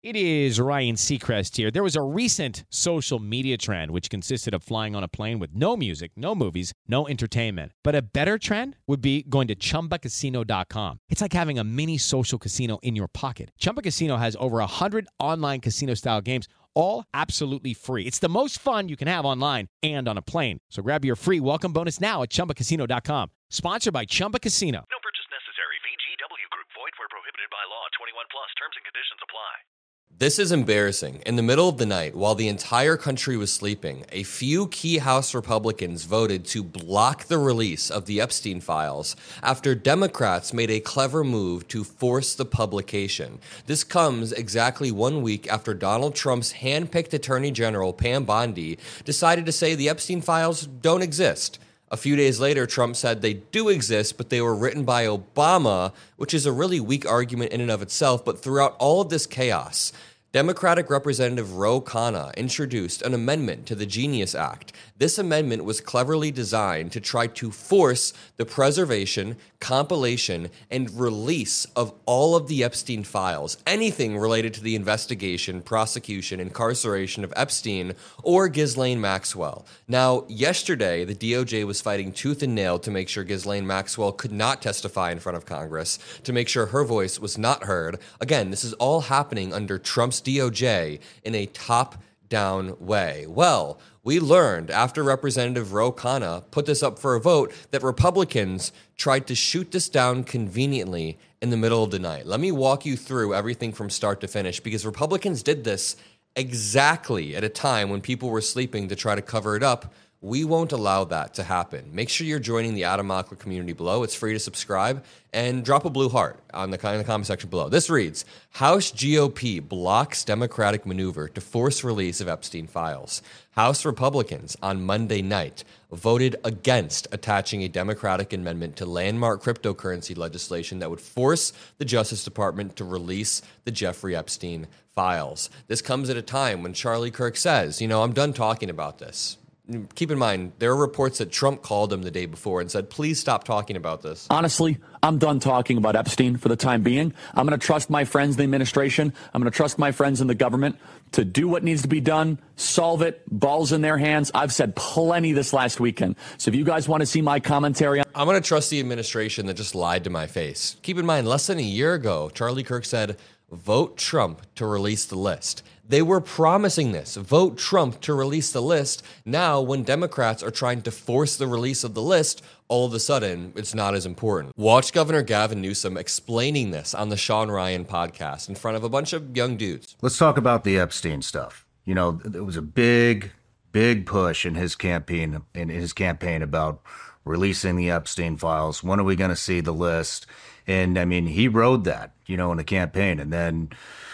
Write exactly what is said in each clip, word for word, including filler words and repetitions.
It is Ryan Seacrest here. There was a recent social media trend which consisted of flying on a plane with no music, no movies, no entertainment. But a better trend would be going to Chumba Casino dot com. It's like having a mini social casino in your pocket. Chumba Casino has over one hundred online casino-style games, all absolutely free. It's the most fun you can have online and on a plane. So grab your free welcome bonus now at Chumba Casino dot com. Sponsored by Chumba Casino. No purchase necessary. V G W Group. Void where prohibited by law. twenty-one plus. Terms and conditions apply. This is embarrassing. In the middle of the night, while the entire country was sleeping, a few key House Republicans voted to block the release of the Epstein files after Democrats made a clever move to force the publication. This comes exactly one week after Donald Trump's hand-picked Attorney General, Pam Bondi, decided to say the Epstein files don't exist. A few days later, Trump said they do exist, but they were written by Obama, which is a really weak argument in and of itself. But throughout all of this chaos, Democratic Representative Ro Khanna introduced an amendment to the Genius Act. This amendment was cleverly designed to try to force the preservation, compilation, and release of all of the Epstein files, anything related to the investigation, prosecution, incarceration of Epstein or Ghislaine Maxwell. Now, yesterday, the D O J was fighting tooth and nail to make sure Ghislaine Maxwell could not testify in front of Congress, to make sure her voice was not heard. Again, this is all happening under Trump's D O J in a top-down way. Well, we learned after Representative Ro Khanna put this up for a vote that Republicans tried to shoot this down conveniently in the middle of the night. Let me walk you through everything from start to finish, because Republicans did this exactly at a time when people were sleeping to try to cover it up. We won't allow that to happen. Make sure you're joining the Adam Mockler community below. It's free to subscribe, and drop a blue heart on the, in the comment section below. This reads, House G O P blocks Democratic maneuver to force release of Epstein files. House Republicans on Monday night voted against attaching a Democratic amendment to landmark cryptocurrency legislation that would force the Justice Department to release the Jeffrey Epstein files. This comes at a time when Charlie Kirk says, you know, I'm done talking about this. Keep in mind, there are reports that Trump called him the day before and said, please stop talking about this. Honestly, I'm done talking about Epstein for the time being. I'm going to trust my friends in the administration. I'm going to trust my friends in the government to do what needs to be done, solve it, balls in their hands. I've said plenty this last weekend. So if you guys want to see my commentary on... I'm going to trust the administration that just lied to my face. Keep in mind, less than a year ago, Charlie Kirk said, vote Trump to release the list. They were promising this, vote Trump to release the list. Now, when Democrats are trying to force the release of the list, all of a sudden, it's not as important. Watch Governor Gavin Newsom explaining this on the Sean Ryan podcast in front of a bunch of young dudes. Let's talk about the Epstein stuff. You know, there was a big, big push in his campaign, in his campaign about releasing the Epstein files. When are we going to see the list? And I mean, he rode that, you know, in the campaign, and then...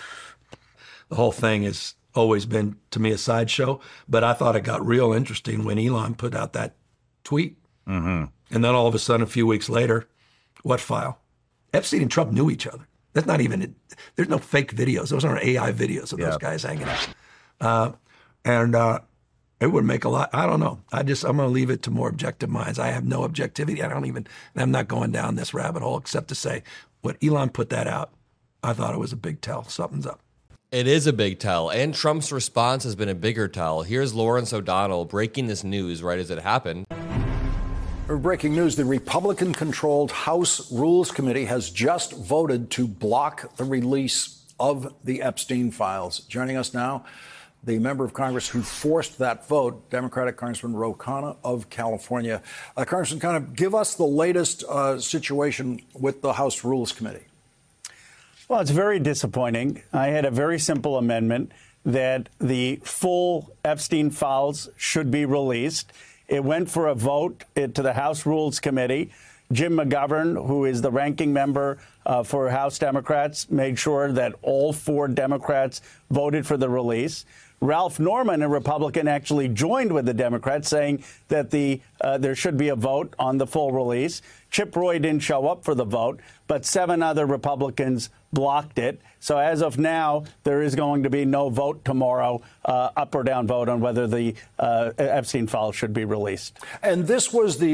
The whole thing has always been, to me, a sideshow. But I thought it got real interesting when Elon put out that tweet. Mm-hmm. And then all of a sudden, a few weeks later, what file? Epstein and Trump knew each other. That's not even, there's no fake videos. Those aren't A I videos of yep. those guys hanging out. Uh, and uh, it would make a lot, I don't know. I just, I'm going to leave it to more objective minds. I have no objectivity. I don't even, I'm not going down this rabbit hole except to say, when Elon put that out, I thought it was a big tell. Something's up. It is a big tell, and Trump's response has been a bigger tell. Here's Lawrence O'Donnell breaking this news right as it happened. Breaking news, the Republican-controlled House Rules Committee has just voted to block the release of the Epstein files. Joining us now, the member of Congress who forced that vote, Democratic Congressman Ro Khanna of California. Uh, Congressman, kind of give us the latest uh, situation with the House Rules Committee. Well, it's very disappointing. I had a very simple amendment that the full Epstein files should be released. It went for a vote to the House Rules Committee. Jim McGovern, who is the ranking member uh, for House Democrats, made sure that all four Democrats voted for the release. Ralph Norman, a Republican, actually joined with the Democrats, saying that the uh, there should be a vote on the full release. Chip Roy didn't show up for the vote, but seven other Republicans blocked it. So as of now, there is going to be no vote tomorrow, uh, up or down vote on whether the uh, Epstein files should be released. And this was the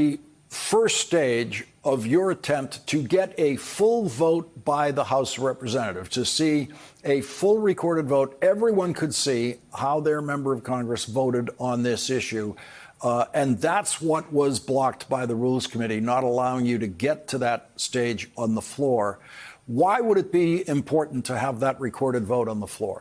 first stage of your attempt to get a full vote by the House of Representatives, to see a full recorded vote. Everyone could see how their member of Congress voted on this issue. Uh, and that's what was blocked by the Rules Committee, not allowing you to get to that stage on the floor. Why would it be important to have that recorded vote on the floor?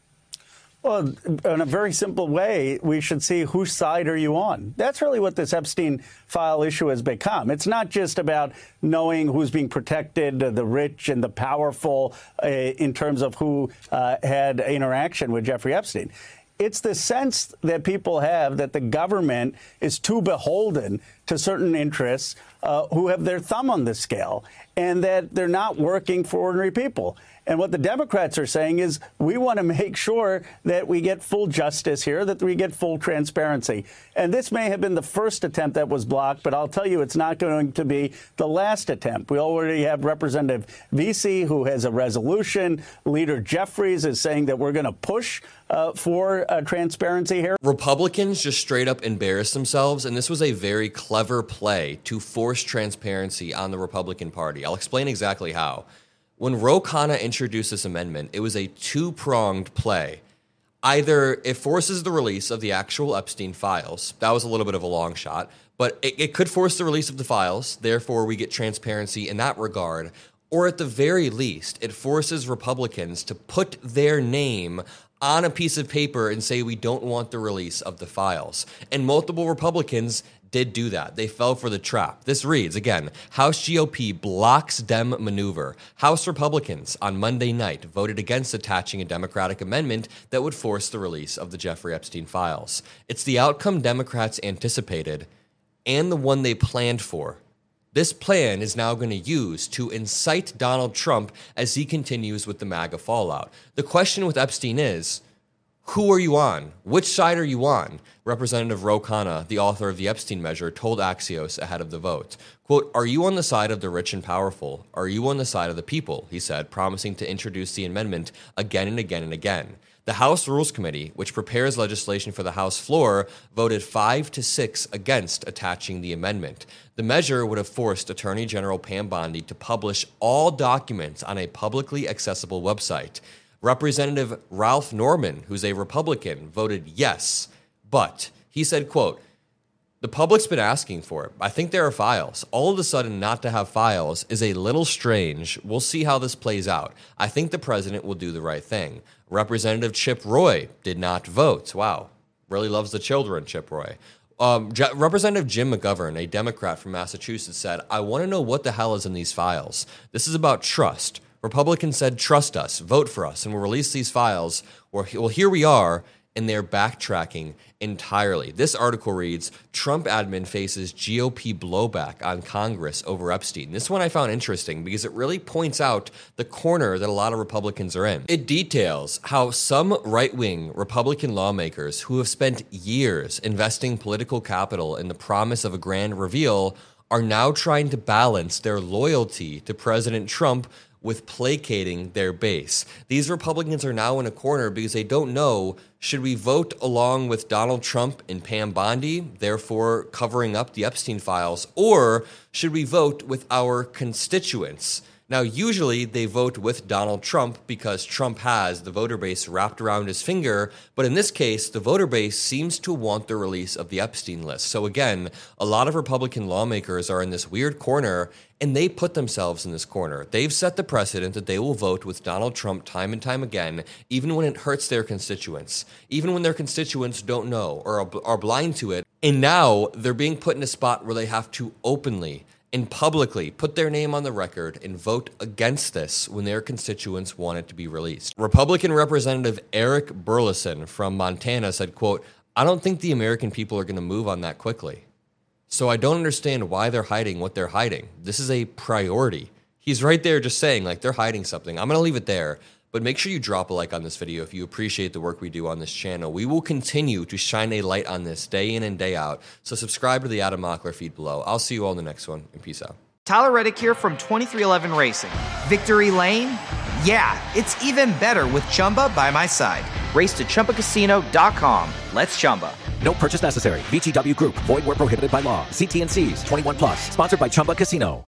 Well, in a very simple way, we should see whose side are you on. That's really what this Epstein file issue has become. It's not just about knowing who's being protected, the rich and the powerful, uh, in terms of who uh, had interaction with Jeffrey Epstein. It's the sense that people have that the government is too beholden to certain interests uh, who have their thumb on the scale, and that they're not working for ordinary people. And what the Democrats are saying is we want to make sure that we get full justice here, that we get full transparency. And this may have been the first attempt that was blocked, but I'll tell you it's not going to be the last attempt. We already have Representative Vesey, who has a resolution. Leader Jeffries is saying that we're going to push uh, for uh, transparency here. Republicans just straight up embarrassed themselves, and this was a very clever play to force transparency on the Republican Party. I'll explain exactly how. When Ro Khanna introduced this amendment, it was a two-pronged play. Either it forces the release of the actual Epstein files. That was a little bit of a long shot, but it, it could force the release of the files. Therefore, we get transparency in that regard. Or at the very least, it forces Republicans to put their name on a piece of paper and say we don't want the release of the files. And multiple Republicans did do that. They fell for the trap. This reads, again, House G O P blocks Dem maneuver. House Republicans on Monday night voted against attaching a Democratic amendment that would force the release of the Jeffrey Epstein files. It's the outcome Democrats anticipated and the one they planned for. This plan is now going to use to incite Donald Trump as he continues with the MAGA fallout. The question with Epstein is, who are you on? Which side are you on? Representative Ro Khanna, the author of the Epstein measure, told Axios ahead of the vote. Quote, "Are you on the side of the rich and powerful? Are you on the side of the people?" he said, promising to introduce the amendment again and again and again. The House Rules Committee, which prepares legislation for the House floor, voted five to six against attaching the amendment. The measure would have forced Attorney General Pam Bondi to publish all documents on a publicly accessible website. Representative Ralph Norman, who's a Republican, voted yes, but he said, quote, "The public's been asking for it. I think there are files. All of a sudden not to have files is a little strange. We'll see how this plays out. I think the president will do the right thing." Representative Chip Roy did not vote. Wow. Really loves the children, Chip Roy. Um, J- Representative Jim McGovern, a Democrat from Massachusetts, said, "I want to know what the hell is in these files. This is about trust. Republicans said, trust us, vote for us, and we'll release these files." Well, here we are, and they're backtracking entirely. This article reads, Trump admin faces G O P blowback on Congress over Epstein. This one I found interesting because it really points out the corner that a lot of Republicans are in. It details how some right-wing Republican lawmakers who have spent years investing political capital in the promise of a grand reveal are now trying to balance their loyalty to President Trump with placating their base. These Republicans are now in a corner because they don't know, should we vote along with Donald Trump and Pam Bondi, therefore covering up the Epstein files, or should we vote with our constituents? Now, usually they vote with Donald Trump because Trump has the voter base wrapped around his finger, but in this case, the voter base seems to want the release of the Epstein list. So again, a lot of Republican lawmakers are in this weird corner, and they put themselves in this corner. They've set the precedent that they will vote with Donald Trump time and time again, even when it hurts their constituents, even when their constituents don't know or are, are blind to it. And now they're being put in a spot where they have to openly and publicly put their name on the record and vote against this when their constituents want it to be released. Republican Representative Eric Burleson from Montana said, quote, "I don't think the American people are going to move on that quickly. So I don't understand why they're hiding what they're hiding. This is a priority." He's right there just saying, like, they're hiding something. I'm going to leave it there. But make sure you drop a like on this video if you appreciate the work we do on this channel. We will continue to shine a light on this day in and day out. So subscribe to the Adam Mockler feed below. I'll see you all in the next one, and peace out. Tyler Reddick here from twenty-three eleven Racing. Victory Lane? Yeah, it's even better with Chumba by my side. Race to Chumba Casino dot com. Let's Chumba. No purchase necessary. V G W Group. Void where prohibited by law. See T N Cs. twenty-one plus. Sponsored by Chumba Casino.